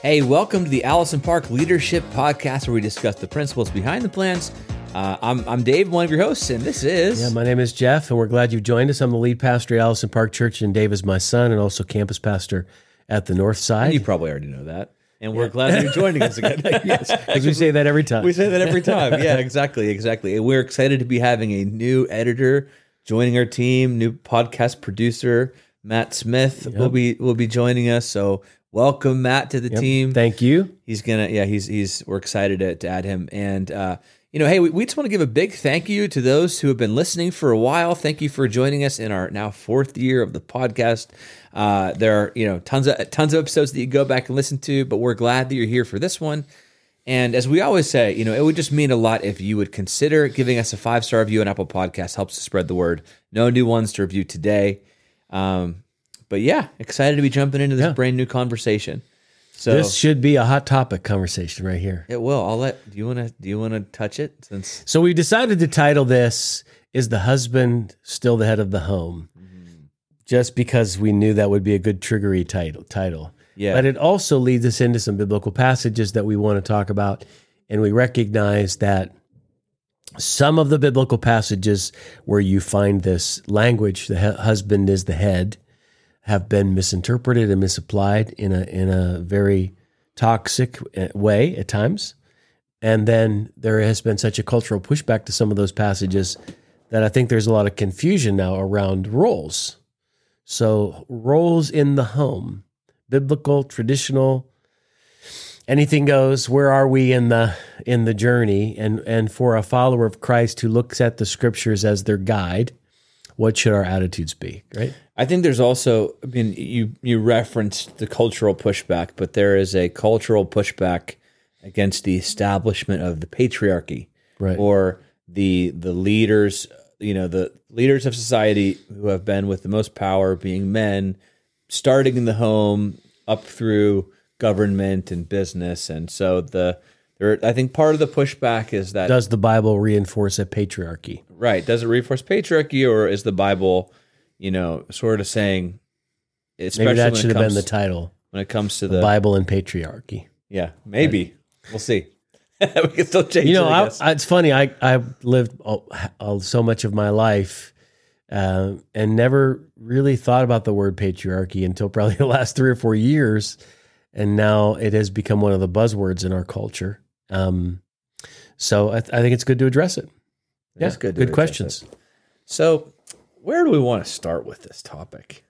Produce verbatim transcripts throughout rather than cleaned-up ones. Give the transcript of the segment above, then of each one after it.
Hey, welcome to the Allison Park Leadership Podcast, where we discuss the principles behind the plans. Uh, I'm, I'm Dave, one of your hosts, and this is... Yeah, my name is Jeff, and we're glad you've joined us. I'm the lead pastor at Allison Park Church, and Dave is my son, and also campus pastor at the North Side. And you probably already know that. And we're yeah. glad that you're joining us again. Yes, because we say that every time. We say that every time. Yeah, exactly, exactly. And we're excited to be having a new editor joining our team, new podcast producer, Matt Smith yep. will be will be joining us. So welcome, Matt, to the yep. team. Thank you. He's gonna, yeah, he's he's. We're excited to, to add him. And uh, you know, hey, we, we just want to give a big thank you to those who have been listening for a while. Thank you for joining us in our now fourth year of the podcast. Uh, there are you know tons of tons of episodes that you go back and listen to, but we're glad that you're here for this one. And as we always say, you know, it would just mean a lot if you would consider giving us a five star review on Apple Podcasts. Helps to spread the word. No new ones to review today. Um, but yeah, excited to be jumping into this yeah. brand new conversation. So this should be a hot topic conversation right here. It will. I'll let. Do you want to? Do you want to touch it? Since so we decided to title this "Is the Husband Still the Head of the Home?" Mm-hmm. Just because we knew that would be a good triggery title. Title. Yeah. But it also leads us into some biblical passages that we want to talk about, and we recognize that some of the biblical passages where you find this language, the husband is the head, have been misinterpreted and misapplied in a in a very toxic way at times. And then there has been such a cultural pushback to some of those passages that I think there's a lot of confusion now around roles. So roles in the home, biblical, traditional, anything goes. Where are we in the in the journey? And and for a follower of Christ who looks at the scriptures as their guide, what should our attitudes be, right? I think there's also, I mean, you you referenced the cultural pushback, but there is a cultural pushback against the establishment of the patriarchy, right? Or the the leaders, you know, the leaders of society who have been with the most power being men, starting in the home up through government and business. And so the there, I think part of the pushback is that... Does the Bible reinforce a patriarchy? Right. Does it reinforce patriarchy, or is the Bible, you know, sort of saying... Especially maybe that when should it have comes, been the title. When it comes to the, the... Bible and patriarchy. Yeah, maybe. Right. We'll see. We can still change you know, it, I I guess. I, it's funny. I, I've lived all, all, so much of my life uh, and never really thought about the word patriarchy until probably the last three or four years. And now it has become one of the buzzwords in our culture. Um, so I, th- I think it's good to address it. It yeah, is good. Good questions. It. So where do we want to start with this topic?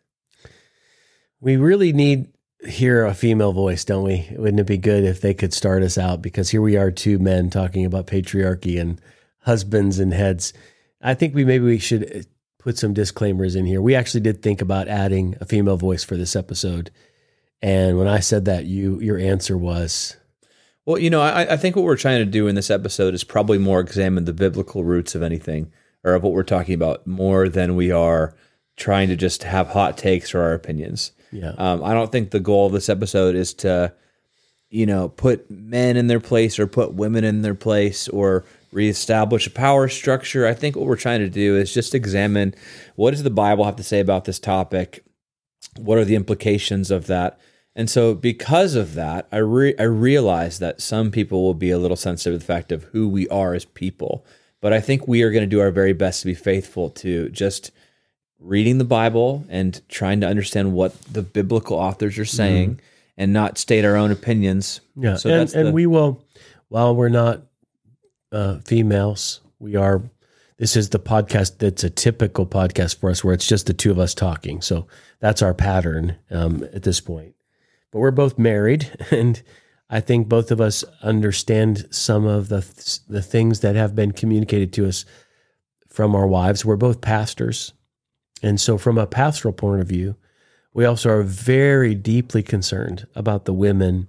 We really need hear a female voice, don't we? Wouldn't it be good if they could start us out? Because here we are, two men talking about patriarchy and husbands and heads. I think we maybe we should put some disclaimers in here. We actually did think about adding a female voice for this episode. And when I said that, you your answer was... Well, you know, I, I think what we're trying to do in this episode is probably more examine the biblical roots of anything, or of what we're talking about, more than we are trying to just have hot takes or our opinions. Yeah. Um, I don't think the goal of this episode is to, you know, put men in their place or put women in their place or reestablish a power structure. I think what we're trying to do is just examine, what does the Bible have to say about this topic? What are the implications of that? And so because of that, I re- I realize that some people will be a little sensitive to the fact of who we are as people. But I think we are going to do our very best to be faithful to just reading the Bible and trying to understand what the biblical authors are saying, mm-hmm. and not state our own opinions. Yeah, so and, that's and the, we will, while we're not uh, females, we are... This is the podcast that's a typical podcast for us where it's just the two of us talking. So that's our pattern um, at this point. But we're both married, and I think both of us understand some of the the things that have been communicated to us from our wives. We're both pastors. And so from a pastoral point of view, we also are very deeply concerned about the women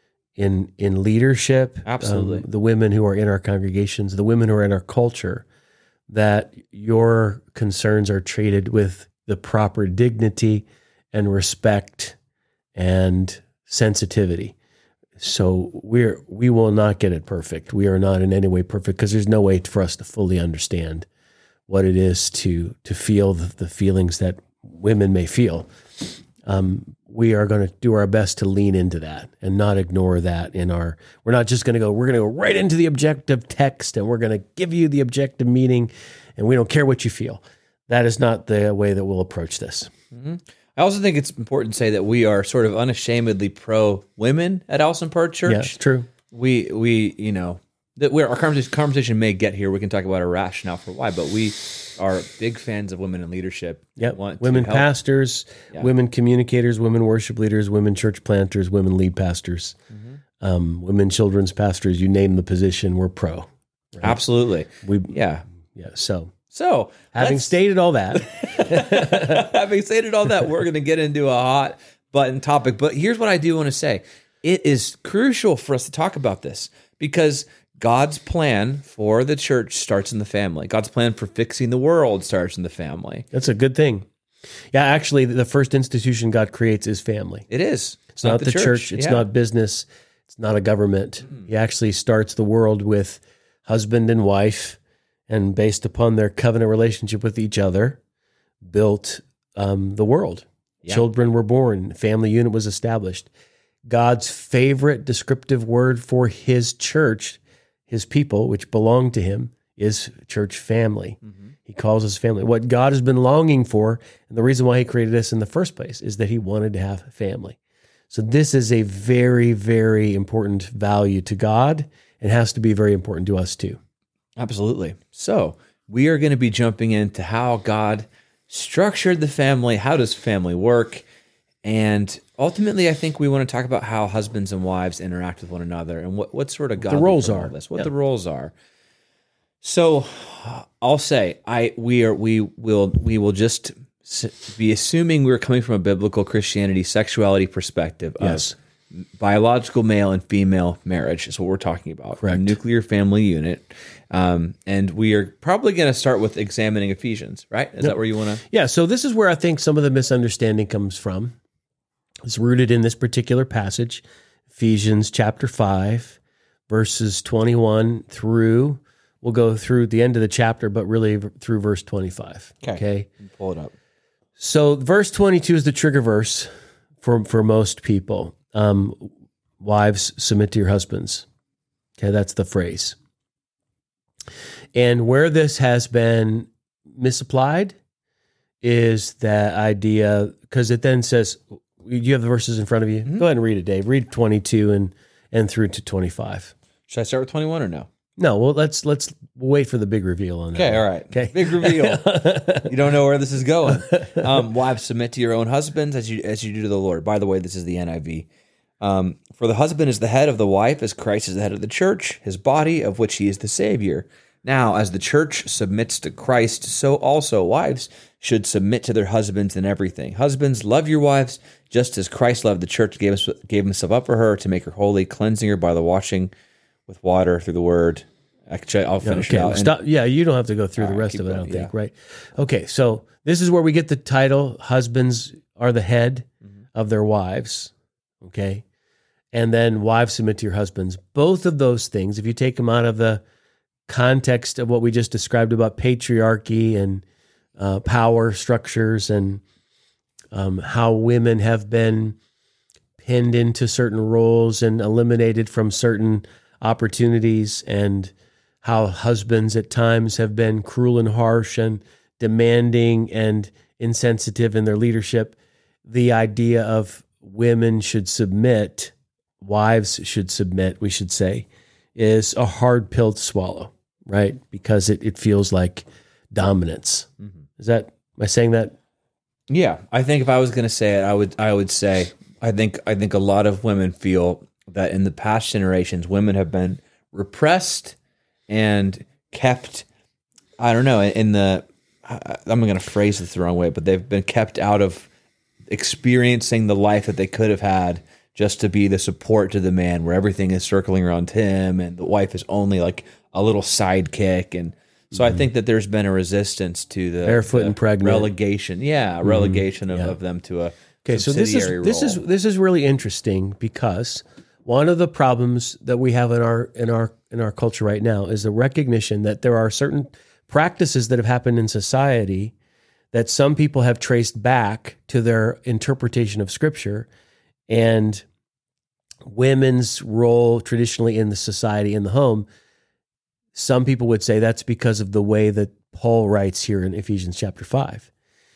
in in leadership. Absolutely. Um, the women who are in our congregations, the women who are in our culture, that your concerns are treated with the proper dignity and respect and sensitivity. So we're we will not get it perfect. We are not in any way perfect, because there's no way for us to fully understand what it is to to feel the, the feelings that women may feel. um, we are going to do our best to lean into that and not ignore that in our, we're not just going to go, we're going to go right into the objective text and we're going to give you the objective meaning and we don't care what you feel. That is not the way that we'll approach this. Mm-hmm. I also think it's important to say that we are sort of unashamedly pro women at Allison Park Church. Yeah, it's true. We, we, you know, that where our conversation, conversation may get here. We can talk about our rationale for why, but we are big fans of women in leadership. Yep. Want Women to help. pastors, Yeah. women communicators, women worship leaders, women church planters, women lead pastors, Mm-hmm. um, women children's pastors. You name the position, we're pro. Right? Absolutely. We, Yeah. yeah. So So having let's- stated all that, having stated all that, we're going to get into a hot button topic. But here's what I do want to say. It is crucial for us to talk about this because God's plan for the church starts in the family. God's plan for fixing the world starts in the family. that's a good thing. Yeah, actually, the first institution God creates is family. It is. It's not, the church. It's Yeah. not business. It's not a government. He actually starts the world with husband and wife, and based upon their covenant relationship with each other, built um, the world. Yeah. Children were born. Family unit was established. God's favorite descriptive word for his church, his people, which belong to him, is church family. Mm-hmm. He calls us family. What God has been longing for, and the reason why he created us in the first place, is that he wanted to have family. So this is a very, very important value to God and has to be very important to us too. Absolutely. So we are going to be jumping into how God structured the family. How does family work? And ultimately, I think we want to talk about how husbands and wives interact with one another and what, what sort of godly roles from all are. this, what Yeah. the roles are. So I'll say I we are we will we will just s- be assuming we're coming from a biblical Christianity sexuality perspective of Yes. biological male and female marriage is what we're talking about. Correct. A nuclear family unit. Um, and we are probably going to start with examining Ephesians, right? Is that where you want to? Yeah, so this is where I think some of the misunderstanding comes from. It's rooted in this particular passage, Ephesians chapter five, verses twenty-one through, we'll go through the end of the chapter, but really through verse twenty-five. Okay. Pull it up. So verse twenty-two is the trigger verse for, for most people. Um, wives, submit to your husbands. Okay, that's the phrase. And where this has been misapplied is that idea, because it then says, you have the verses in front of you. Mm-hmm. Go ahead and read it, Dave. Read twenty-two and and through to twenty-five. Should I start with twenty-one or no? No, well, let's let's wait for the big reveal on that. Okay, all right. Okay. Big reveal. You don't know where this is going. Um, wives, submit to your own husbands as you as you do to the Lord. By the way, this is the N I V. Um, for the husband is the head of the wife, as Christ is the head of the church, his body, of which he is the Savior. Now, as the church submits to Christ, so also wives should submit to their husbands in everything. Husbands, love your wives, just as Christ loved the church, gave us gave himself up for her to make her holy, cleansing her by the washing with water through the word. Actually, I'll finish Okay, it out. And- stop. Yeah, you don't have to go through the right, rest keep of it, I going, don't think, yeah. right? Okay, so this is where we get the title, husbands are the head Mm-hmm. of their wives, okay? And then wives submit to your husbands. Both of those things, if you take them out of the context of what we just described about patriarchy and uh, power structures and um, how women have been pinned into certain roles and eliminated from certain opportunities, and how husbands at times have been cruel and harsh and demanding and insensitive in their leadership. The idea of women should submit, wives should submit, we should say, is a hard pill to swallow, right? Because it, it feels like dominance. Mm-hmm. Is that, am I saying that? Yeah, I think if I was going to say it, I would I would say I think I think a lot of women feel that in the past generations, women have been repressed and kept. I don't know in the. I- I'm going to phrase this the wrong way, but they've been kept out of experiencing the life that they could have had just to be the support to the man, where everything is circling around him, and the wife is only like a little sidekick. And so I think that there's been a resistance to the Barefoot the and pregnant. relegation. Yeah, relegation of, Yeah. of them to a Okay, so this is subsidiary this role. is this is really interesting, because one of the problems that we have in our in our in our culture right now is the recognition that there are certain practices that have happened in society that some people have traced back to their interpretation of Scripture and women's role traditionally in the society, in the home. Some people would say that's because of the way that Paul writes here in Ephesians chapter five.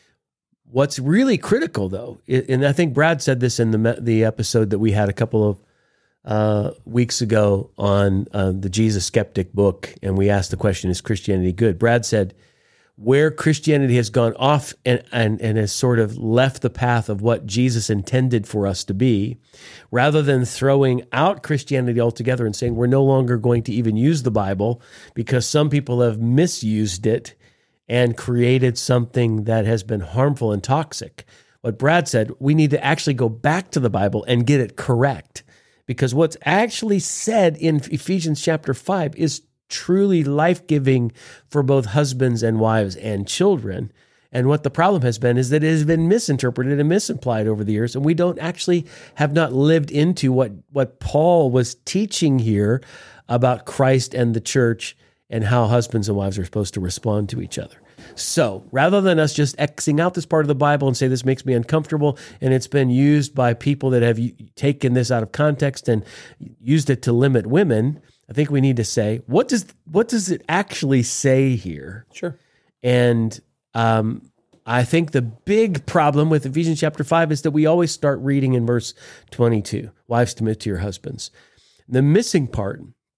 What's really critical, though, and I think Brad said this in the the episode that we had a couple of uh, weeks ago on uh, the Jesus Skeptic book, and we asked the question, is Christianity good? Brad said, where Christianity has gone off and, and, and has sort of left the path of what Jesus intended for us to be, rather than throwing out Christianity altogether and saying we're no longer going to even use the Bible because some people have misused it and created something that has been harmful and toxic. What Brad said, we need to actually go back to the Bible and get it correct, because what's actually said in Ephesians chapter five is truly life-giving for both husbands and wives and children. And what the problem has been is that it has been misinterpreted and misimplied over the years, and we don't actually have not lived into what, what Paul was teaching here about Christ and the church and how husbands and wives are supposed to respond to each other. So rather than us just Xing out this part of the Bible and say this makes me uncomfortable, and it's been used by people that have taken this out of context and used it to limit women, I think we need to say, what does what does it actually say here? Sure. And um, I think the big problem with Ephesians chapter five is that we always start reading in verse twenty-two, wives submit to your husbands. The missing part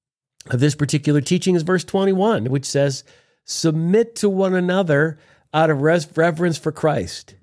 of this particular teaching is verse twenty-one, which says, submit to one another out of reverence for Christ.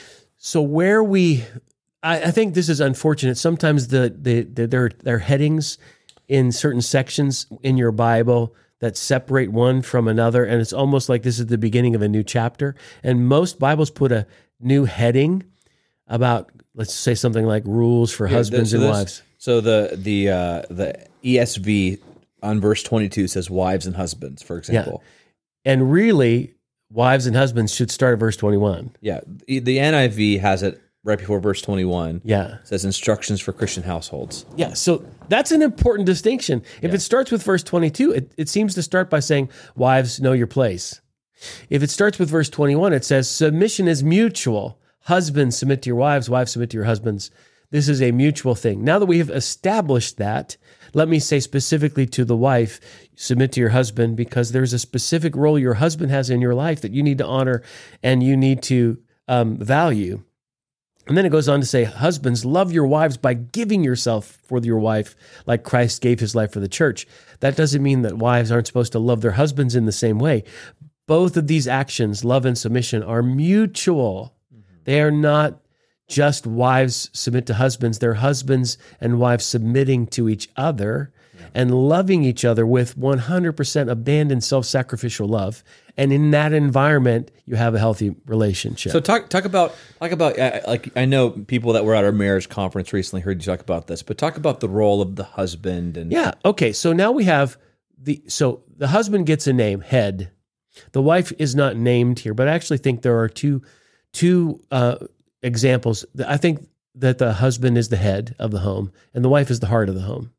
So where we, I, I think this is unfortunate. Sometimes the, the, the there, there are headings in certain sections in your Bible that separate one from another, and it's almost like this is the beginning of a new chapter. And most Bibles put a new heading about, let's say something like rules for yeah, husbands so and wives. So the the uh, the E S V on verse twenty-two says wives and husbands, for example. Yeah. And really, wives and husbands should start at verse twenty-one. Yeah, the N I V has it right before verse twenty-one. Yeah. It says instructions for Christian households. Yeah, so that's an important distinction. If Yeah. it starts with verse twenty-two, it, it seems to start by saying, wives, know your place. If it starts with verse twenty-one, it says, submission is mutual. Husbands, submit to your wives. Wives, submit to your husbands. This is a mutual thing. Now that we have established that, let me say specifically to the wife, submit to your husband, because there's a specific role your husband has in your life that you need to honor and you need to um, value. And then it goes on to say, husbands, love your wives by giving yourself for your wife like Christ gave his life for the church. That doesn't mean that wives aren't supposed to love their husbands in the same way. Both of these actions, love and submission, are mutual. Mm-hmm. They are not just wives submit to husbands. They're husbands and wives submitting to each other yeah. and loving each other with one hundred percent abandoned self-sacrificial love. And in that environment, you have a healthy relationship. So talk talk about talk about uh, like I know people that were at our marriage conference recently heard you talk about this, but talk about the role of the husband and yeah. Okay. So now we have the so the husband gets a name, head. The wife is not named here, but I actually think there are two two uh, examples. I think that the husband is the head of the home and the wife is the heart of the home.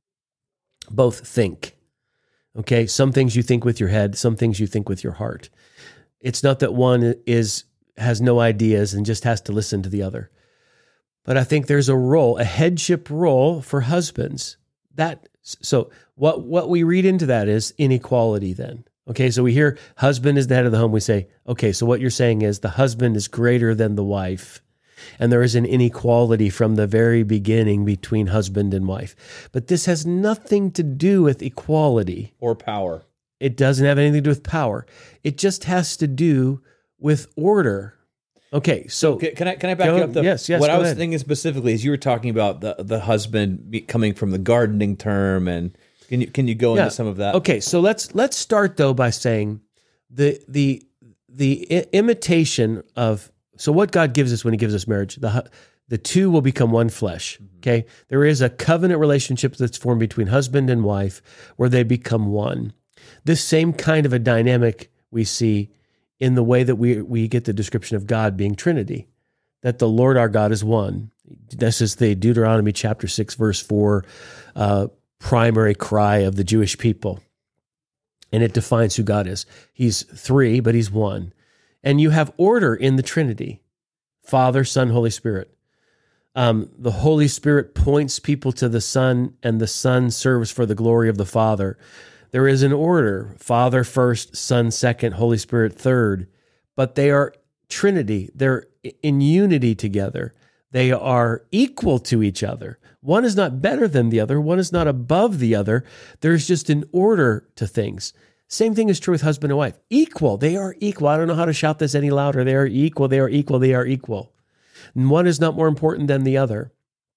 Both think. Okay, some things you think with your head, some things you think with your heart. It's not that one is has no ideas and just has to listen to the other. But I think there's a role, a headship role for husbands. That so what what we read into that is inequality then. Okay, so we hear husband is the head of the home. We say, okay, so what you're saying is the husband is greater than the wife. And there is an inequality from the very beginning between husband and wife. But this has nothing to do with equality. or power. It doesn't have anything to do with power. It just has to do with order. Okay, so... Can, can I can I back go, you up? The, yes, yes, What go I was ahead. thinking specifically is you were talking about the, the husband be- coming from the gardening term, and can you can you go Yeah. into some of that? Okay, so let's let's start though by saying the the the I- imitation of so what God gives us when He gives us marriage, the hu- the two will become one flesh. Okay, there is a covenant relationship that's formed between husband and wife where they become one. This same kind of a dynamic we see in the way that we we get the description of God being Trinity, that the Lord our God is one. This is the Deuteronomy chapter six, verse four, uh, primary cry of the Jewish people. And it defines who God is. He's three, but he's one. And you have order in the Trinity, Father, Son, Holy Spirit. Um, the Holy Spirit points people to the Son, and the Son serves for the glory of the Father. There is an order, Father first, Son second, Holy Spirit third, but they are Trinity. They're in unity together. They are equal to each other. One is not better than the other. One is not above the other. There's just an order to things. Same thing is true with husband and wife. Equal. They are equal. I don't know how to shout this any louder. They are equal. They are equal. They are equal. And one is not more important than the other.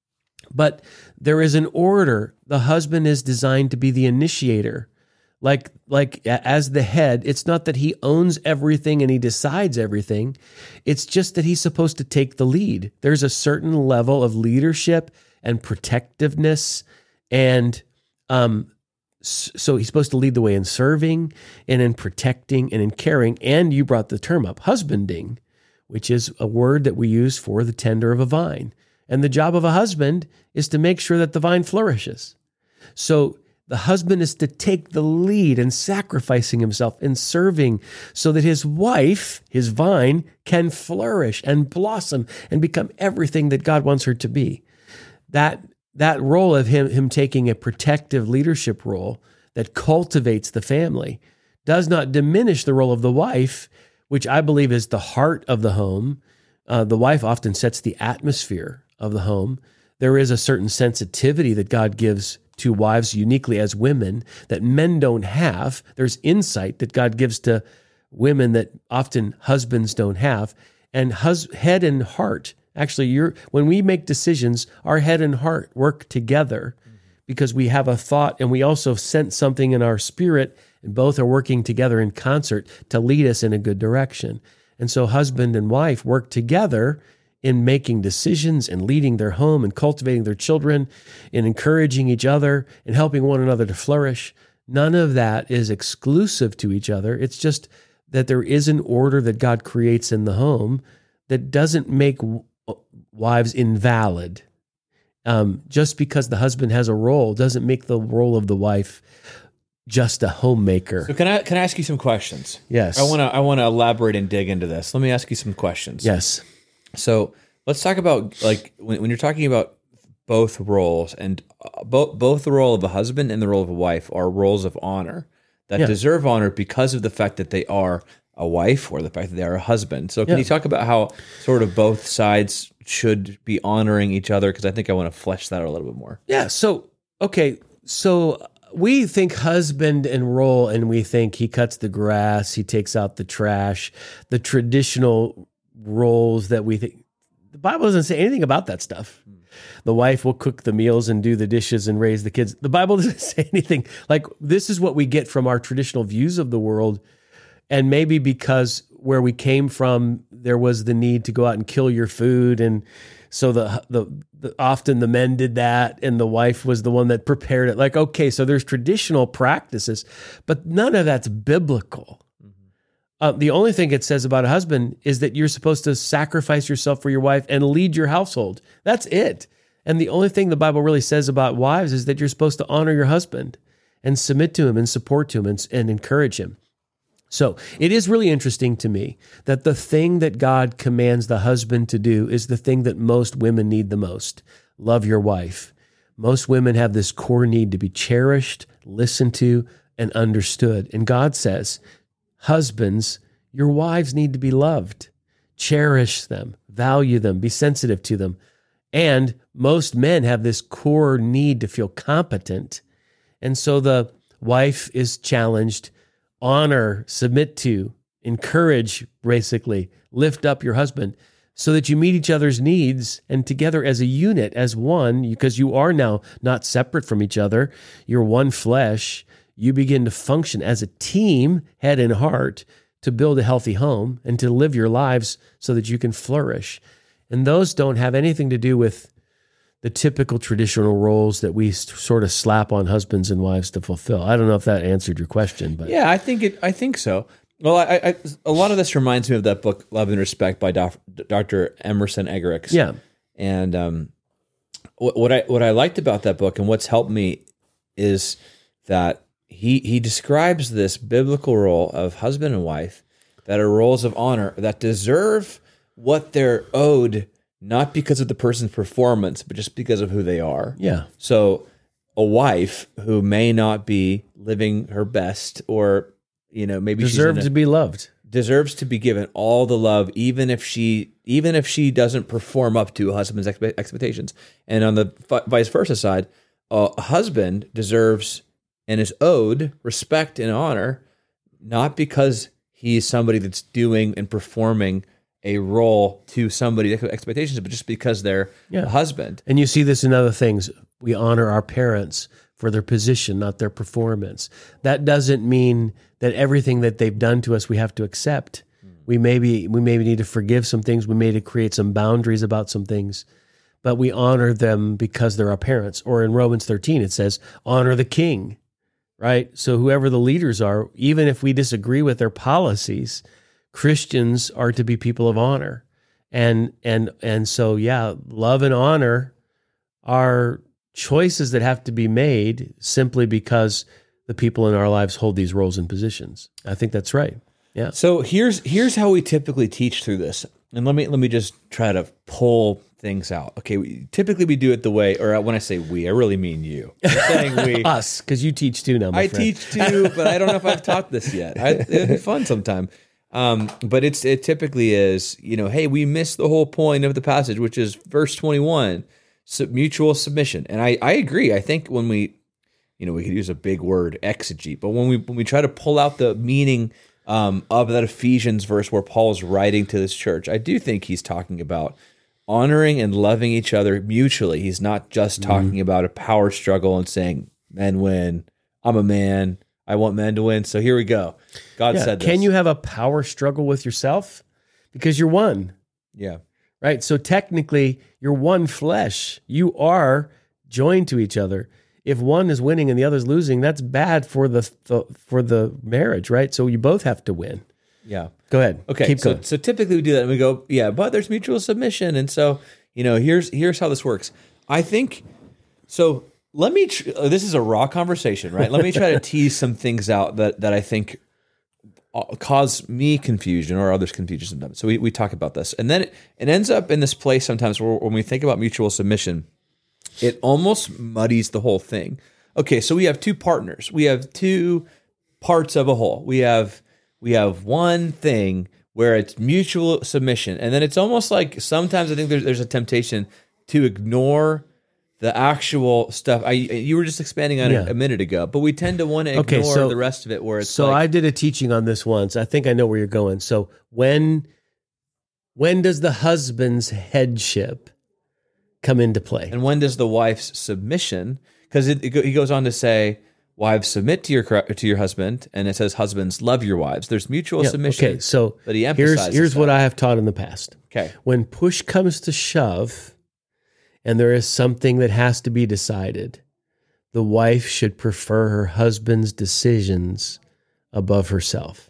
But there is an order. The husband is designed to be the initiator. Like, like as the head, it's not that he owns everything and he decides everything. It's just that he's supposed to take the lead. There's a certain level of leadership and protectiveness. And um, so he's supposed to lead the way in serving and in protecting and in caring. And you brought the term up, husbanding, which is a word that we use for the tender of a vine. And the job of a husband is to make sure that the vine flourishes. So the husband is to take the lead in sacrificing himself and serving so that his wife, his vine, can flourish and blossom and become everything that God wants her to be. That that role of him, him taking a protective leadership role that cultivates the family does not diminish the role of the wife, which I believe is the heart of the home. Uh, the wife often sets the atmosphere of the home. There is a certain sensitivity that God gives to wives uniquely as women that men don't have. There's insight that God gives to women that often husbands don't have. And hus- head and heart, actually, you're, when we make decisions, our head and heart work together mm-hmm. because we have a thought and we also sense something in our spirit, and both are working together in concert to lead us in a good direction. And so husband and wife work together in making decisions and leading their home and cultivating their children and encouraging each other and helping one another to flourish. None of that is exclusive to each other. It's just that there is an order that God creates in the home that doesn't make wives invalid. Um, just because the husband has a role doesn't make the role of the wife just a homemaker. So can I can I ask you some questions? Yes. I want to I want to elaborate and dig into this. Let me ask you some questions. Yes. So let's talk about, like, when, when you're talking about both roles, and both both the role of a husband and the role of a wife are roles of honor that yeah. deserve honor because of the fact that they are a wife or the fact that they are a husband. So can yeah. you talk about how sort of both sides should be honoring each other? Because I think I want to flesh that out a little bit more. Yeah. So, okay. So we think husband and role, and we think he cuts the grass, he takes out the trash, the traditional roles that we think. The Bible doesn't say anything about that stuff. Hmm. The wife will cook the meals and do the dishes and raise the kids. The Bible doesn't say anything. Like, this is what we get from our traditional views of the world. And maybe because where we came from, there was the need to go out and kill your food. And so the, the, the often the men did that, and the wife was the one that prepared it. Like, okay, so there's traditional practices, but none of that's biblical. Uh, the only thing it says about a husband is that you're supposed to sacrifice yourself for your wife and lead your household. That's it. And the only thing the Bible really says about wives is that you're supposed to honor your husband and submit to him and support to him and, and encourage him. So it is really interesting to me that the thing that God commands the husband to do is the thing that most women need the most. Love your wife. Most women have this core need to be cherished, listened to, and understood. And God says, husbands, your wives need to be loved. Cherish them, value them, be sensitive to them. And most men have this core need to feel competent. And so the wife is challenged, honor, submit to, encourage, basically, lift up your husband so that you meet each other's needs, and together as a unit, as one, because you are now not separate from each other. You're one flesh. You begin to function as a team, head and heart, to build a healthy home and to live your lives so that you can flourish. And those don't have anything to do with the typical traditional roles that we sort of slap on husbands and wives to fulfill. I don't know if that answered your question, but yeah, I think it. I think so. Well, I, I, a lot of this reminds me of that book, Love and Respect, by Doctor Emerson Eggerichs. Yeah, and um, what, what I what I liked about that book and what's helped me is that He he describes this biblical role of husband and wife that are roles of honor that deserve what they're owed, not because of the person's performance, but just because of who they are. Yeah. So a wife who may not be living her best, or, you know, maybe deserves she's in a, to be loved. deserves to be given all the love, even if she even if she doesn't perform up to a husband's expe- expectations. And on the f- vice versa side, a husband deserves and is owed respect and honor, not because he's somebody that's doing and performing a role to somebody's expectations, but just because they're Yeah. a husband. And you see this in other things. We honor our parents for their position, not their performance. That doesn't mean that everything that they've done to us we have to accept. We maybe we maybe need to forgive some things. We may need to create some boundaries about some things, but we honor them because they're our parents. Or in Romans thirteen, it says, honor the king, right? So whoever the leaders are, even if we disagree with their policies, Christians are to be people of honor. And and and so, yeah, love and honor are choices that have to be made simply because the people in our lives hold these roles and positions. I think that's right. Yeah. So here's here's how we typically teach through this, and let me let me just try to pull things out. Okay, we, typically we do it the way, or when I say we, I really mean you. I'm saying we, Us, because you teach too now, my I friend. teach too, but I don't know if I've taught this yet. I, it'd be fun sometime. Um, but it's it typically is, you know, hey, we missed the whole point of the passage, which is verse twenty-one, sub- mutual submission. And I, I agree. I think when we, you know, we could use a big word, exegete, but when we when we try to pull out the meaning um, of that Ephesians verse where Paul's writing to this church, I do think he's talking about honoring and loving each other mutually. He's not just talking mm-hmm. about a power struggle and saying, men win, I'm a man, I want men to win, so here we go. God yeah. said this. Can you have a power struggle with yourself? Because you're one. Yeah. Right? So technically, you're one flesh. You are joined to each other. If one is winning and the other's losing, that's bad for the, the for the marriage, right? So you both have to win. Yeah. Go ahead. Okay. Keep so, going. so typically we do that and we go, yeah, but there's mutual submission. And so, you know, here's here's how this works. I think, so let me, tr- this is a raw conversation, right? Let me try to tease some things out that, that I think cause me confusion or others confusion sometimes. So we, we talk about this. And then it, it ends up in this place sometimes where when we think about mutual submission, it almost muddies the whole thing. Okay, so we have two partners. We have two parts of a whole. We have we have one thing where it's mutual submission, and then it's almost like sometimes I think there's there's a temptation to ignore the actual stuff. I you were just expanding on Yeah. it a minute ago, but we tend to want to ignore Okay, so- the rest of it. Where it's So like, I did a teaching on this once. I think I know where you're going. So when when does the husband's headship come into play? and when does the wife's submission? Because it, it, go- he goes on to say, wives submit to your cor- to your husband, and it says husbands love your wives. There's mutual Yeah, submission. Okay, so but he here's emphasizes here's that. what I have taught in the past. Okay. When push comes to shove, and there is something that has to be decided, the wife should prefer her husband's decisions above herself.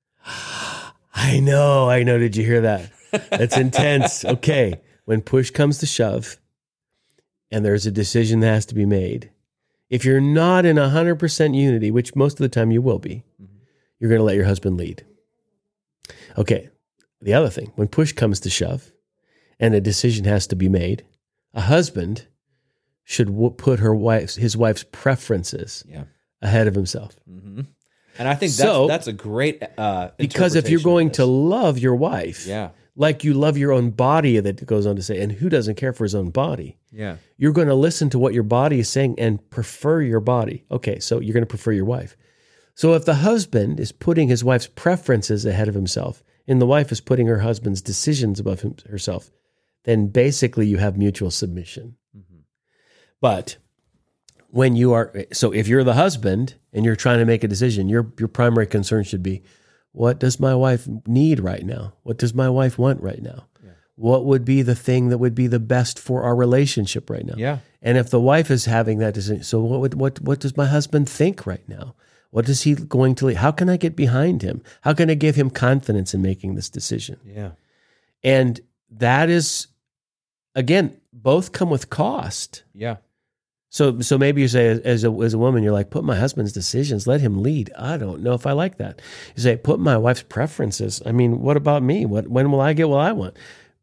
I know, I know. Did you hear that? That's intense. Okay. When push comes to shove and there's a decision that has to be made, if you're not in one hundred percent unity, which most of the time you will be, mm-hmm. you're going to let your husband lead. Okay. The other thing, when push comes to shove and a decision has to be made, a husband should w- put her wife's his wife's preferences Yeah. ahead of himself. Mm-hmm. And I think that's, So- that's a great uh, Because if you're interpretation going of to this. love your wife, Yeah. like you love your own body, that goes on to say, and who doesn't care for his own body? Yeah. You're going to listen to what your body is saying and prefer your body. Okay, so you're going to prefer your wife. So if the husband is putting his wife's preferences ahead of himself, and the wife is putting her husband's decisions above him, herself, then basically you have mutual submission. Mm-hmm. But when you are, so if you're the husband and you're trying to make a decision, your your primary concern should be, what does my wife need right now? What does my wife want right now? Yeah. What would be the thing that would be the best for our relationship right now? Yeah. And if the wife is having that decision, so what would, what what does my husband think right now? What is he going to lead? How can I get behind him? How can I give him confidence in making this decision? Yeah. And that is, again, both come with cost. Yeah. So, so maybe you say, as a, as a woman, you're like, put my husband's decisions, let him lead. I don't know if I like that. You say, put my wife's preferences. I mean, what about me? What, when will I get what I want?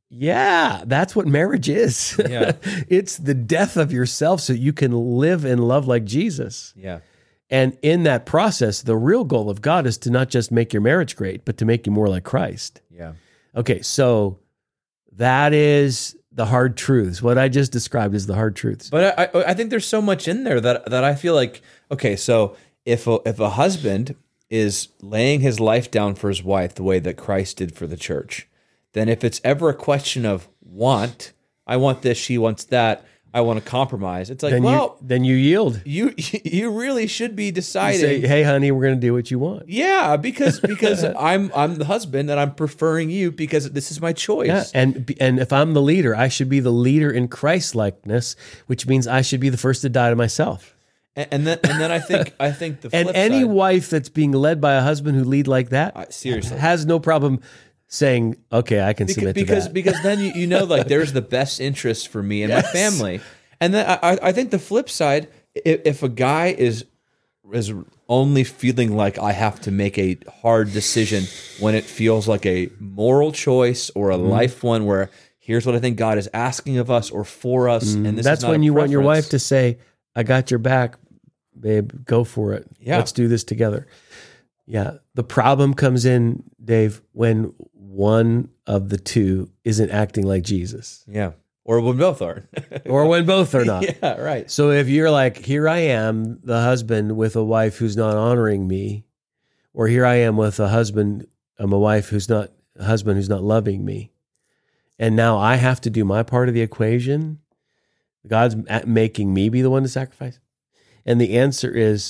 Yeah, that's what marriage is. Yeah. It's the death of yourself so you can live and love like Jesus. Yeah. And in that process, the real goal of God is to not just make your marriage great, but to make you more like Christ. Yeah. Okay, so that is the hard truths. What I just described is the hard truths. But I, I I think there's so much in there that that I feel like, okay, so if a, if a husband is laying his life down for his wife the way that Christ did for the church, then if it's ever a question of want, I want this, she wants that, I want to compromise, it's like, then well, you, then you yield. you you really should be You deciding. say, hey, honey, we're going to do what you want. Yeah, because because I'm I'm the husband and I'm preferring you because this is my choice. Yeah, and and if I'm the leader, I should be the leader in Christ likeness, which means I should be the first to die to myself. And, and then and then I think I think the And flip any side, wife that's being led by a husband who lead like that, I- seriously. has no problem saying, "Okay, I can because submit because, to that." because then you, you know like there's the best interest for me and Yes. my family. And then I, I- I think the flip side, if, if a guy is is only feeling like I have to make a hard decision when it feels like a moral choice or a Mm-hmm. life one where here's what I think God is asking of us or for us, and this That's is not when a you want your preference. wife to say, "I got your back, babe. Go for it. Yeah. Let's do this together." Yeah. The problem comes in, Dave, when one of the two isn't acting like Jesus, Yeah, or when both are. or when both are not. Yeah, right. So if you're like, here I am, the husband with a wife who's not honoring me, or here I am with a husband, I'm a wife who's not, a husband who's not loving me, and now I have to do my part of the equation, God's at- making me be the one to sacrifice? And the answer is,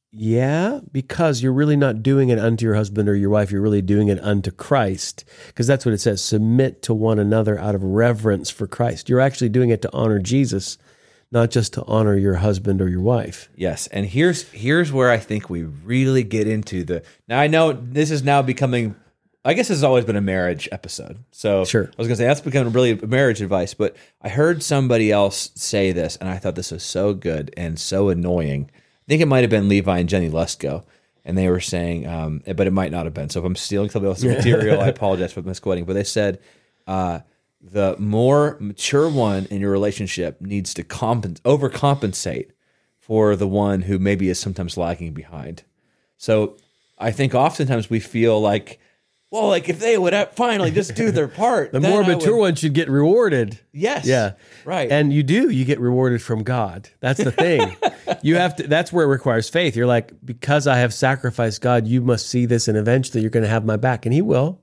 yeah, because you're really not doing it unto your husband or your wife. You're really doing it unto Christ, because that's what it says. Submit to one another out of reverence for Christ. You're actually doing it to honor Jesus, not just to honor your husband or your wife. Yes, and here's here's where I think we really get into the. Now I know this is now becoming. I guess this has always been a marriage episode. So Sure. I was going to say that's becoming really marriage advice, but I heard somebody else say this, and I thought this was so good and so annoying. I think it might have been Levi and Jenny Lesko, and they were saying, um, but it might not have been. So if I'm stealing somebody else's material, I apologize for misquoting. But they said uh, the more mature one in your relationship needs to compens- overcompensate for the one who maybe is sometimes lagging behind. So I think oftentimes we feel like, well, like if they would have finally just do their part, The then more I mature would- one should get rewarded. Yes. Yeah. Right. And you do, you get rewarded from God. That's the thing. You have to, that's where it requires faith. You're like, because I have sacrificed God, you must see this and eventually you're going to have my back. And he will.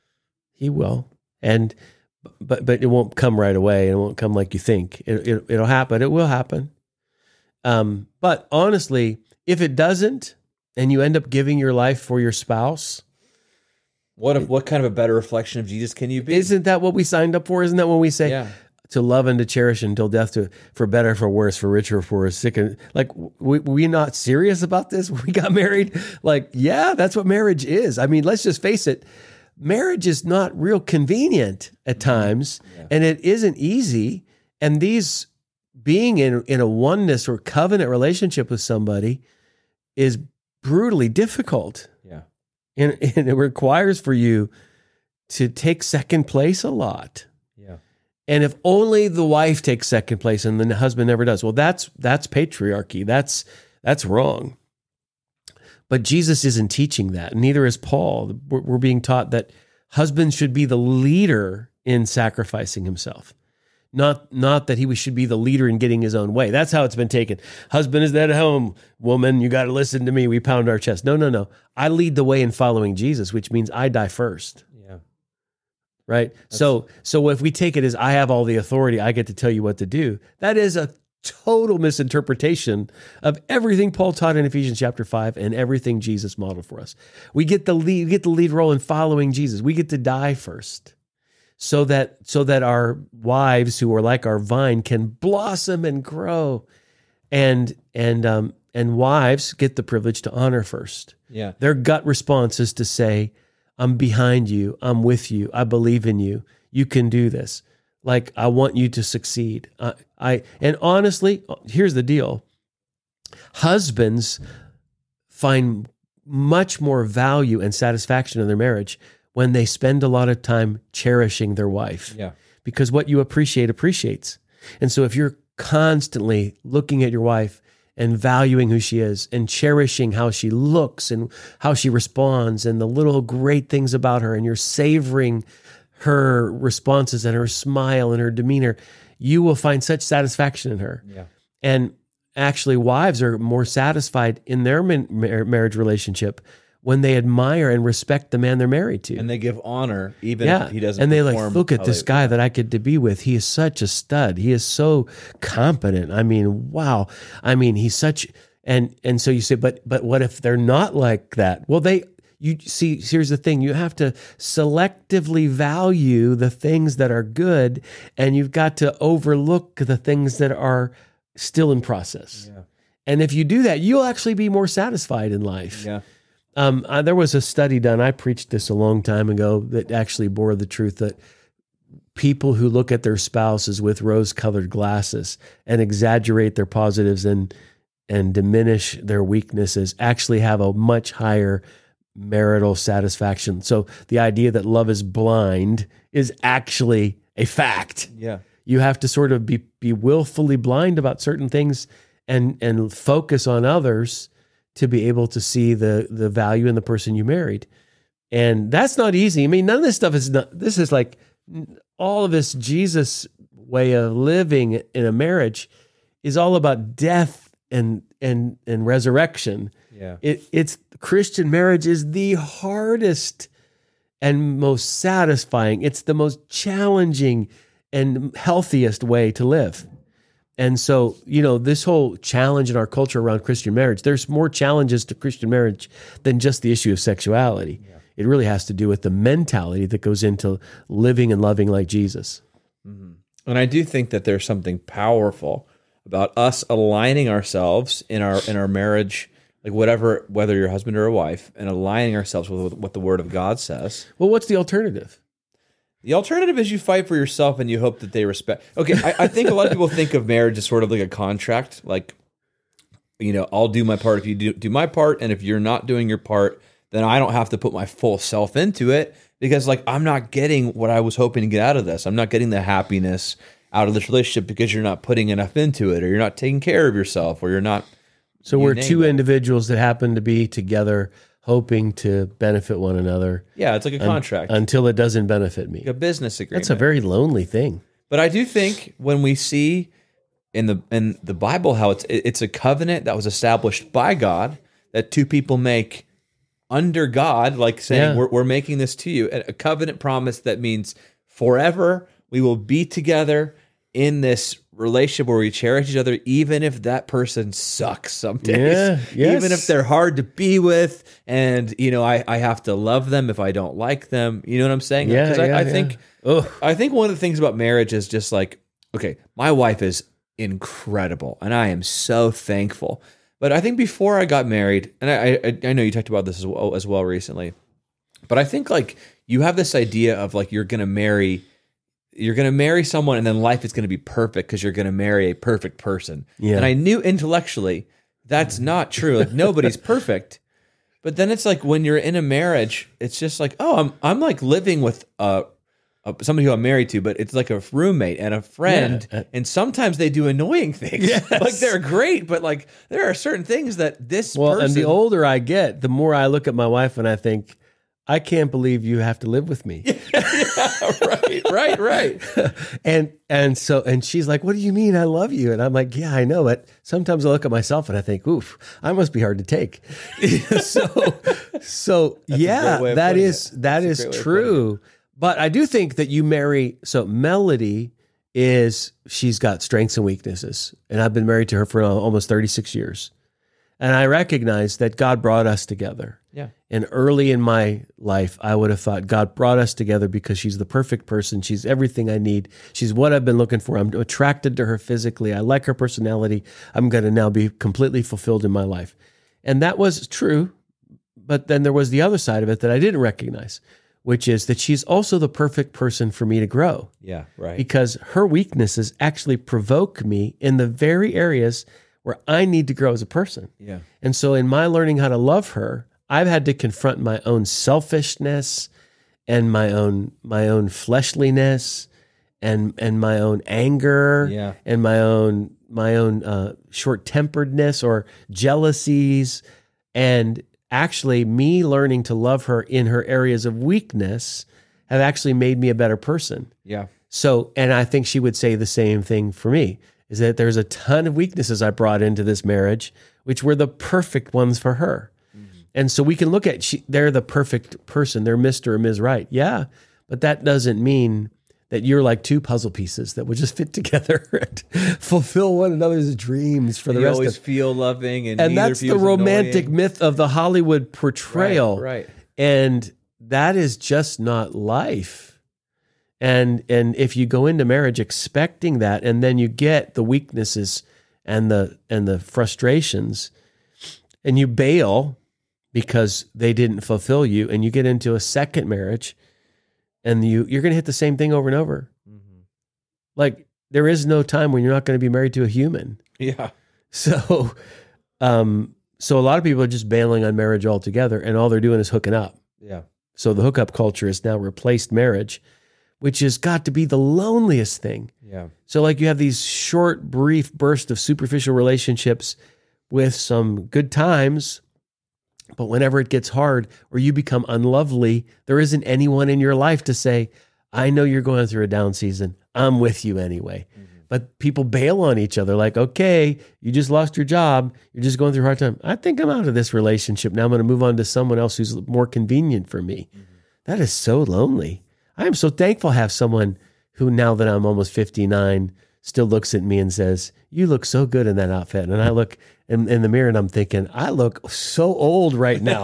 He will. And, but, but it won't come right away. It won't come like you think. It, it, it'll happen. It will happen. Um, but honestly, if it doesn't, and you end up giving your life for your spouse, what if, what kind of a better reflection of Jesus can you be? isn't that what we signed up for? Isn't that when we say, Yeah. to love and to cherish until death, to for better, for worse, for richer, for worse, sick and like, we we not serious about this? We got married. Like, yeah, that's what marriage is. I mean, let's just face it. Marriage is not real convenient at times, and it isn't easy. And these being in in a oneness or covenant relationship with somebody is brutally difficult. Yeah. And, and it requires for you to take second place a lot. Yeah. And if only the wife takes second place and the husband never does, well, that's that's patriarchy. That's that's wrong. But Jesus isn't teaching that. Neither is Paul. We're, we're being taught that husband should be the leader in sacrificing himself. Not, not that he should be the leader in getting his own way. That's how it's been taken. Husband is at home. Woman, you got to listen to me. We pound our chest. No, no, no. I lead the way in following Jesus, which means I die first. Yeah. Right? So, so if we take it as I have all the authority, I get to tell you what to do, that is a total misinterpretation of everything Paul taught in Ephesians chapter five and everything Jesus modeled for us. We get the lead, we get the lead role in following Jesus. We get to die first. So that so that our wives who are like our vine can blossom and grow, and and um and wives get the privilege to honor first. Yeah. Their gut response is to say, "I'm behind you. I'm with you. I believe in you. You can do this." Like, I want you to succeed. I, I and honestly, here's the deal. Husbands find much more value and satisfaction in their marriage when they spend a lot of time cherishing their wife. Yeah. Because what you appreciate appreciates. And so if you're constantly looking at your wife and valuing who she is and cherishing how she looks and how she responds and the little great things about her, and you're savoring her responses and her smile and her demeanor, you will find such satisfaction in her. Yeah. And actually, wives are more satisfied in their mar- marriage relationship when they admire and respect the man they're married to. And they give honor, even Yeah. if he doesn't And they like, perform look at how this they- guy that I get to be with. He is such a stud. He is so competent. I mean, wow. I mean, he's such, and and so you say, but but what if they're not like that? Well, they, you see, here's the thing. You have to selectively value the things that are good, and you've got to overlook the things that are still in process. Yeah. And if you do that, you'll actually be more satisfied in life. Yeah. Um, uh, there was a study done, I preached this a long time ago, that actually bore the truth that people who look at their spouses with rose-colored glasses and exaggerate their positives and and diminish their weaknesses actually have a much higher marital satisfaction. So the idea that love is blind is actually a fact. Yeah. You have to sort of be be willfully blind about certain things and and focus on others to be able to see the the value in the person you married. And that's not easy. I mean, none of this stuff is not, this is like all of this Jesus way of living in a marriage is all about death and and and resurrection. Yeah. It it's Christian marriage is the hardest and most satisfying. It's the most challenging and healthiest way to live. And so, you know, this whole challenge in our culture around Christian marriage, there's more challenges to Christian marriage than just the issue of sexuality. Yeah. It really has to do with the mentality that goes into living and loving like Jesus. Mm-hmm. And I do think that there's something powerful about us aligning ourselves in our in our marriage, like whatever, whether you're a husband or a wife, and aligning ourselves with what the Word of God says. Well, what's the alternative? The alternative is you fight for yourself and you hope that they respect. Okay, I, I think a lot of people think of marriage as sort of like a contract. Like, you know, I'll do my part if you do, do my part, and if you're not doing your part, then I don't have to put my full self into it because, like, I'm not getting what I was hoping to get out of this. I'm not getting the happiness out of this relationship because you're not putting enough into it, or you're not taking care of yourself, or you're not. So we're two it. individuals that happen to be together, hoping to benefit one another. Yeah, it's like a contract. Un- until it doesn't benefit me. Like a business agreement. That's a very lonely thing. But I do think when we see in the in the Bible how it's it's a covenant that was established by God that two people make under God, like saying, Yeah. we're, we're making this to you. A covenant promise that means forever we will be together in this relationship where we cherish each other, even if that person sucks some days, Yeah, yes. even if they're hard to be with, and you know I, I have to love them if I don't like them. You know what I'm saying? Yeah, 'Cause I, yeah, I yeah. think Ugh. I think one of the things about marriage is just like, okay, my wife is incredible, and I am so thankful. But I think before I got married, and I I, I know you talked about this as well, as well recently, but I think like you have this idea of like you're gonna marry. You're going to marry someone and then life is going to be perfect because you're going to marry a perfect person. Yeah. And I knew intellectually that's not true. Like nobody's perfect. But then it's like when you're in a marriage, it's just like, oh, I'm I'm like living with uh, uh somebody who I'm married to, but it's like a roommate and a friend. Yeah. And sometimes they do annoying things. Yes. Like they're great, but like there are certain things that this Well, person... and the older I get, the more I look at my wife and I think, I can't believe you have to live with me. yeah, right, right, right. and and so and she's like, "What do you mean I love you?" And I'm like, "Yeah, I know, but sometimes I look at myself and I think, oof, I must be hard to take." so so That's a yeah, great way of that putting is it. that That's a is great way of true. But I do think that you marry so Melody is she's got strengths and weaknesses. And I've been married to her for almost thirty-six years. And I recognize that God brought us together. Yeah. And early in my life, I would have thought God brought us together because she's the perfect person. She's everything I need. She's what I've been looking for. I'm attracted to her physically. I like her personality. I'm going to now be completely fulfilled in my life. And that was true. But then there was the other side of it that I didn't recognize, which is that she's also the perfect person for me to grow. Yeah, right. Because her weaknesses actually provoke me in the very areas where I need to grow as a person. Yeah. And so in my learning how to love her, I've had to confront my own selfishness and my own my own fleshliness and and my own anger Yeah. and my own my own uh, short-temperedness or jealousies, and actually me learning to love her in her areas of weakness have actually made me a better person. Yeah. So, and I think she would say the same thing for me, is that there's a ton of weaknesses I brought into this marriage, which were the perfect ones for her. Mm-hmm. And so we can look at, she, they're the perfect person. They're Mister or Miz Right. Yeah. But that doesn't mean that you're like two puzzle pieces that would just fit together and fulfill one another's dreams for the you rest always of feel loving, and, and neither that's of you the is romantic annoying. myth of the Hollywood portrayal. Right, right. And that is just not life. And and if you go into marriage expecting that, and then you get the weaknesses and the and the frustrations, and you bail because they didn't fulfill you, and you get into a second marriage, and you you're going to hit the same thing over and over. Mm-hmm. Like, there is no time when you're not going to be married to a human. Yeah. So, um, so a lot of people are just bailing on marriage altogether, and all they're doing is hooking up. Yeah. So the hookup culture has now replaced marriage, which has got to be the loneliest thing. Yeah. So like you have these short, brief bursts of superficial relationships with some good times, but whenever it gets hard or you become unlovely, there isn't anyone in your life to say, I know you're going through a down season. I'm with you anyway. Mm-hmm. But people bail on each other like, okay, you just lost your job. You're just going through a hard time. I think I'm out of this relationship. Now I'm going to move on to someone else who's more convenient for me. Mm-hmm. That is so lonely. I am so thankful to have someone who, now that I'm almost fifty-nine, still looks at me and says, you look so good in that outfit. And I look in, in the mirror and I'm thinking, I look so old right now.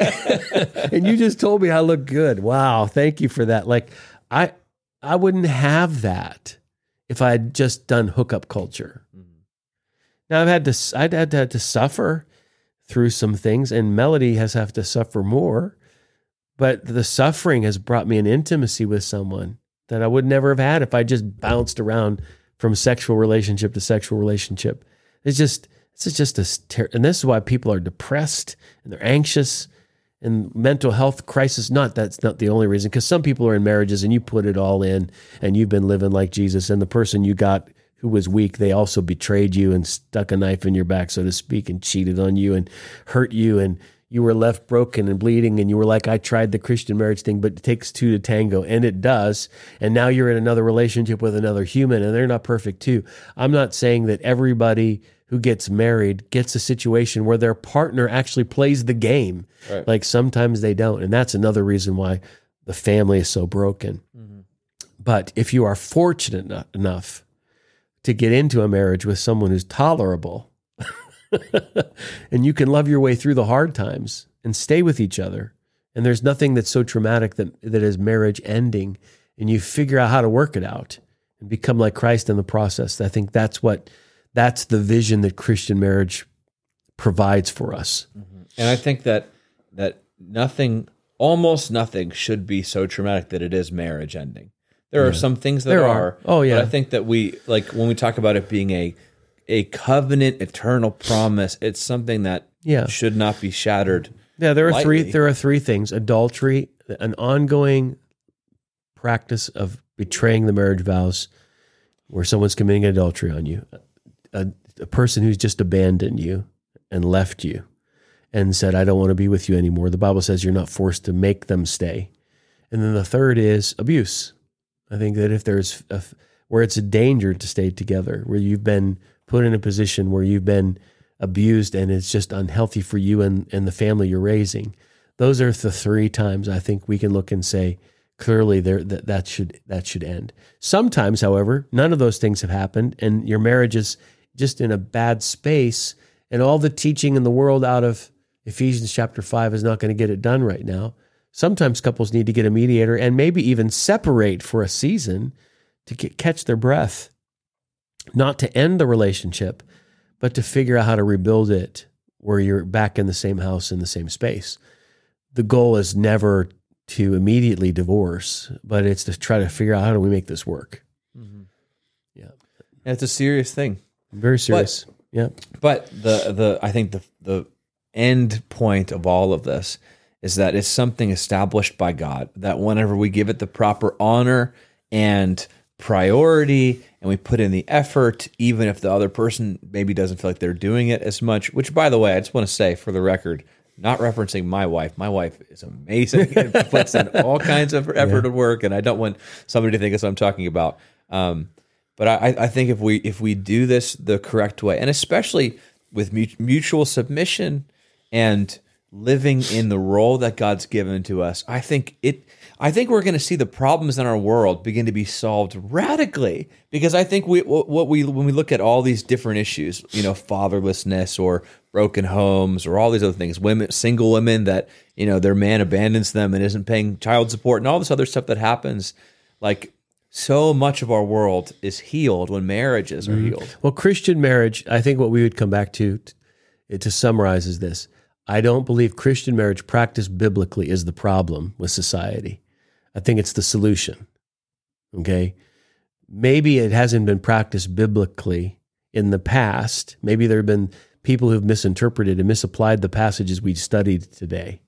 And you just told me I look good. Wow. Thank you for that. Like, I, I wouldn't have that if I had just done hookup culture. Mm-hmm. Now I've had to, I'd had to, had to suffer through some things, and Melody has had to suffer more, but the suffering has brought me an intimacy with someone that I would never have had if I just bounced around from sexual relationship to sexual relationship. It's just, it's just a, ter- and this is why people are depressed and they're anxious and mental health crisis. Not, that's not the only reason, because some people are in marriages and you put it all in and you've been living like Jesus, and the person you got who was weak, they also betrayed you and stuck a knife in your back, so to speak, and cheated on you and hurt you, and you were left broken and bleeding, and you were like, I tried the Christian marriage thing, but it takes two to tango, and it does. And now you're in another relationship with another human, and they're not perfect too. I'm not saying that everybody who gets married gets a situation where their partner actually plays the game. Right. Like, sometimes they don't, and that's another reason why the family is so broken. Mm-hmm. But if you are fortunate enough to get into a marriage with someone who's tolerable, and you can love your way through the hard times and stay with each other, and there's nothing that's so traumatic that that is marriage ending, and you figure out how to work it out and become like Christ in the process. I think that's what that's the vision that Christian marriage provides for us. Mm-hmm. And I think that that nothing, almost nothing, should be so traumatic that it is marriage ending. There yeah. are some things that there are. are. Oh yeah. But I think that we, like, when we talk about it being a a covenant, eternal promise, it's something that yeah. should not be shattered. Yeah, there are lightly. three. There are three things: adultery, an ongoing practice of betraying the marriage vows, where someone's committing adultery on you, a, a person who's just abandoned you and left you, and said, "I don't want to be with you anymore." The Bible says you're not forced to make them stay. And then the third is abuse. I think that if there's a, where it's a danger to stay together, where you've been put in a position where you've been abused and it's just unhealthy for you and, and the family you're raising. Those are the three times I think we can look and say, clearly there that, that should that should end. Sometimes, however, none of those things have happened, and your marriage is just in a bad space, and all the teaching in the world out of Ephesians chapter five is not going to get it done right now. Sometimes couples need to get a mediator and maybe even separate for a season to get, catch their breath. Not to end the relationship, but to figure out how to rebuild it where you're back in the same house, in the same space. The goal is never to immediately divorce, but it's to try to figure out how do we make this work. Mm-hmm. Yeah, and it's a serious thing. Very serious. But, yeah, but the the I think the the end point of all of this is that it's something established by God. That whenever we give it the proper honor and priority, and we put in the effort, even if the other person maybe doesn't feel like they're doing it as much, which, by the way, I just want to say for the record, not referencing my wife. My wife is amazing and puts in all kinds of effort Yeah. and work, and I don't want somebody to think that's what I'm talking about. Um, but I, I think if we if we do this the correct way, and especially with mutual submission and living in the role that God's given to us, I think it. I think we're going to see the problems in our world begin to be solved radically, because I think we what we when we look at all these different issues, you know, fatherlessness or broken homes or all these other things, women, single women that, you know, their man abandons them and isn't paying child support and all this other stuff that happens, like so much of our world is healed when marriages are healed. Well, Christian marriage, I think what we would come back to to, to summarize is this. I don't believe Christian marriage practiced biblically is the problem with society. I think it's the solution, okay? Maybe it hasn't been practiced biblically in the past. Maybe there have been people who've misinterpreted and misapplied the passages we studied today.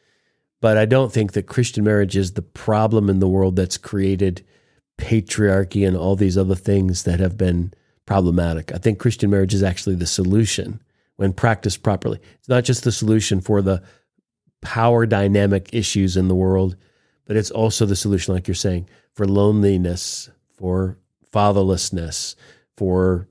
But I don't think that Christian marriage is the problem in the world that's created patriarchy and all these other things that have been problematic. I think Christian marriage is actually the solution when practiced properly. It's not just the solution for the power dynamic issues in the world, but it's also the solution, like you're saying, for loneliness, for fatherlessness, for,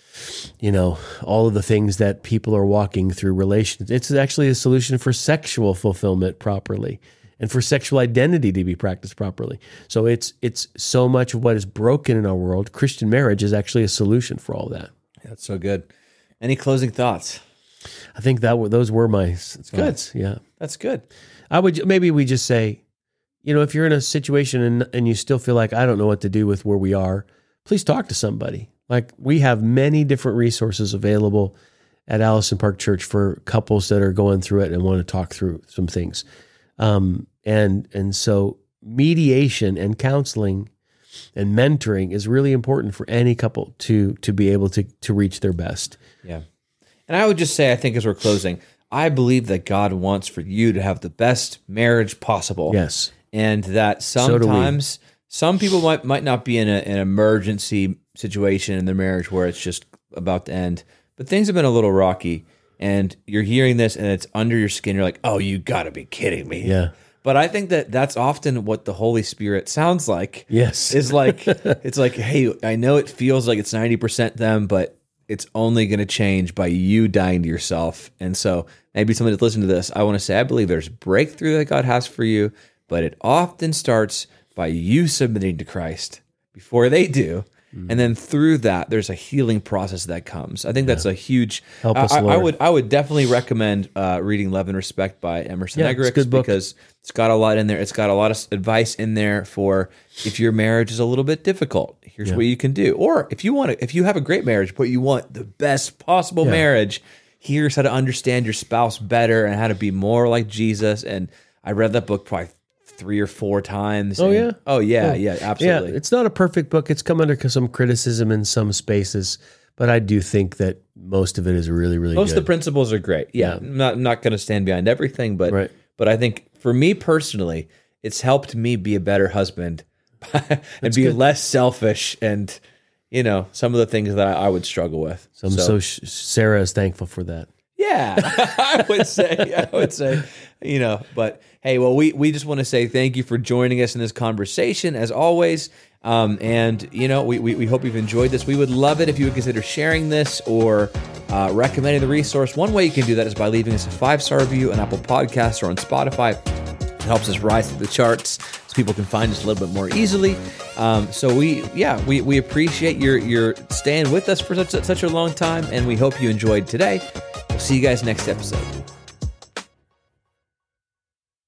you know, all of the things that people are walking through relations. It's actually a solution for sexual fulfillment properly and for sexual identity to be practiced properly. So it's it's so much of what is broken in our world. Christian marriage is actually a solution for all that. That's so good. Any closing thoughts? I think that were, those were my thoughts. Good. Yeah. That's good. I would, maybe we just say, you know, if you're in a situation and, and you still feel like, I don't know what to do with where we are, please talk to somebody. Like, we have many different resources available at Allison Park Church for couples that are going through it and want to talk through some things. Um, and, and so mediation and counseling and mentoring is really important for any couple to, to be able to, to reach their best. Yeah. And I would just say, I think as we're closing, I believe that God wants for you to have the best marriage possible. Yes. And that sometimes so some people might might not be in a, an emergency situation in their marriage where it's just about to end, but things have been a little rocky, and you're hearing this and it's under your skin. You're like, oh, you got to be kidding me. Yeah. But I think that that's often what the Holy Spirit sounds like. Yes. Is like, it's like, hey, I know it feels like it's ninety percent them, but it's only going to change by you dying to yourself. And so maybe somebody that's listening to this, I want to say, I believe there's breakthrough that God has for you, but it often starts by you submitting to Christ before they do. Mm. And then through that, there's a healing process that comes. I think yeah. that's a huge help us, I, Lord. I would I would definitely recommend uh, reading Love and Respect by Emerson yeah, Eggerichs, it's a good book. Because it's got a lot in there. It's got a lot of advice in there for if your marriage is a little bit difficult, here's yeah. what you can do. Or if you want to, if you have a great marriage, but you want the best possible yeah. marriage, here's how to understand your spouse better and how to be more like Jesus. And I read that book probably three or four times. Oh, and, yeah? Oh, yeah, oh. yeah, absolutely. Yeah, it's not a perfect book. It's come under some criticism in some spaces, but I do think that most of it is really, really Most good. of the principles are great. Yeah, Yeah. I'm not, I'm not going to stand behind everything, but Right. but I think for me personally, it's helped me be a better husband and That's be good. less selfish and, you know, some of the things that I, I would struggle with. So I'm so, sh- Sarah is thankful for that. Yeah, I would say, I would say, you know, but hey, well, we, we just want to say thank you for joining us in this conversation as always. Um, and, you know, we, we, we hope you've enjoyed this. We would love it if you would consider sharing this or uh, recommending the resource. One way you can do that is by leaving us a five-star review on Apple Podcasts or on Spotify. It helps us rise through the charts so people can find us a little bit more easily. Um, so we, yeah, we, we appreciate your, your staying with us for such, such a long time, and we hope you enjoyed today. We'll see you guys next episode.